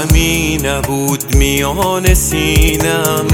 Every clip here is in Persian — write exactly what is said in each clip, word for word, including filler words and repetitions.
غمی نبود میان سینم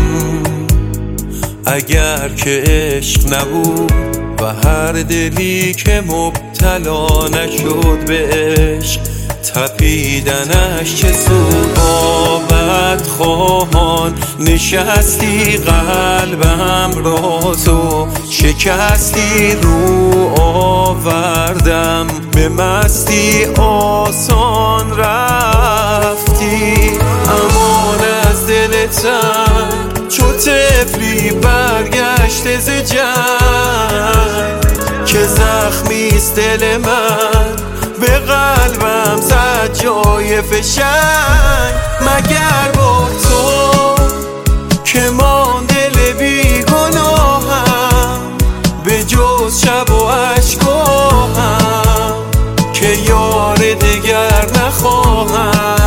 اگر که عشق نبود و هر دلی که مبتلا نشد به عشق تپیدنش چه سود. با بدخواهان نشستی قلبم را تو شکستی، رو آوردم به مستی آسان رفتی. امان از دل تن چو طفلی برگشته ز جنگ که زخمیست دل من به قلبم زد جای فشنگ. مگر با تو که من دل بی گناهم به جز شب و اشکاهم که یار دگر نخواهم.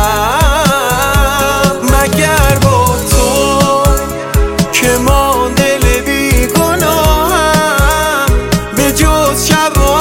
مگر با تو که من دل بی گناهم به جز شب و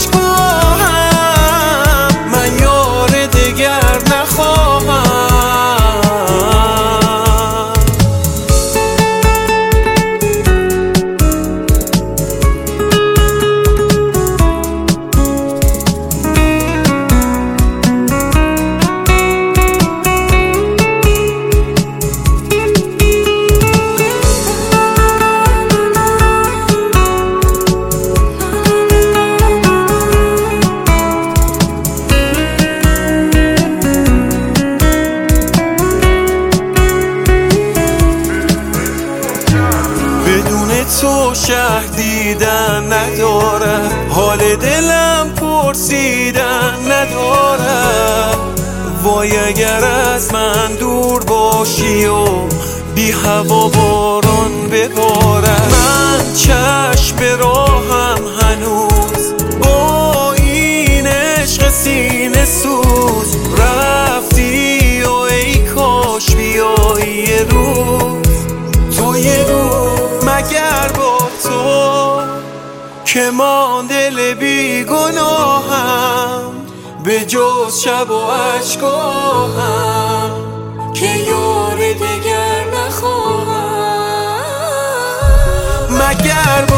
تو شهدیدن ندارم، حال دلم پرسیدن ندارم. وای اگر از من دور باشی و بی هوا باران ببارم. من چشم به راهم هنوز با این عشق سینه سوز رفتی و ای کاش بیایی یه روز تو یه روز. مگر با تو که من دل بی گناهم به جز شب و اشکاهم که یار دگر نخواهم. مگر با